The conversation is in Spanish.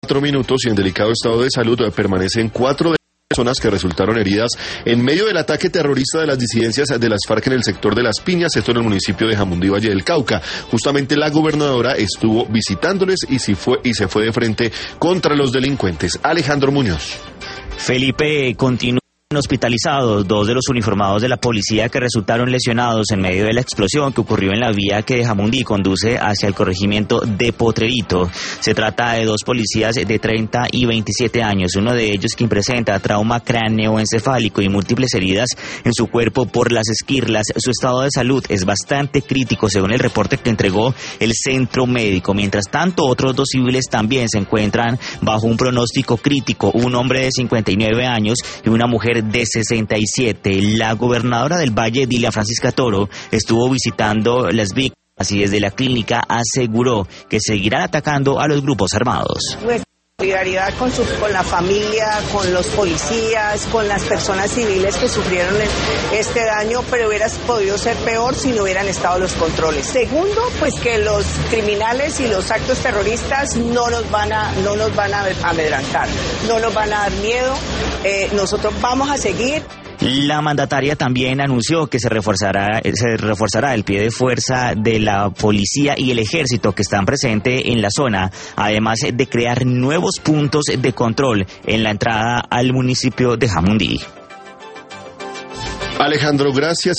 minutos y en delicado estado de salud permanecen 4 personas que resultaron heridas en medio del ataque terrorista de las disidencias de las FARC en el sector de Las Piñas, esto en el municipio de Jamundí, Valle del Cauca. Justamente la gobernadora estuvo visitándoles y se fue de frente contra los delincuentes. Alejandro Muñoz. Felipe, continúa hospitalizados 2 de los uniformados de la policía que resultaron lesionados en medio de la explosión que ocurrió en la vía que de Jamundí conduce hacia el corregimiento de Potrerito. Se trata de 2 policías de 30 y 27 años, uno de ellos quien presenta trauma cráneoencefálico y múltiples heridas en su cuerpo por las esquirlas. Su estado de salud es bastante crítico según el reporte que entregó el centro médico. Mientras tanto, otros 2 civiles también se encuentran bajo un pronóstico crítico, un hombre de 59 años y una mujer de 67. La gobernadora del Valle, Dilia Francisca Toro, estuvo visitando las víctimas y desde la clínica aseguró que seguirán atacando a los grupos armados. Solidaridad con la familia, con los policías, con las personas civiles que sufrieron este daño, pero hubiera podido ser peor si no hubieran estado los controles. Segundo, pues que los criminales y los actos terroristas no nos van a amedrentar, no nos van a dar miedo, nosotros vamos a seguir. La mandataria también anunció que se reforzará el pie de fuerza de la policía y el ejército que están presentes en la zona, además de crear nuevos puntos de control en la entrada al municipio de Jamundí. Alejandro, gracias.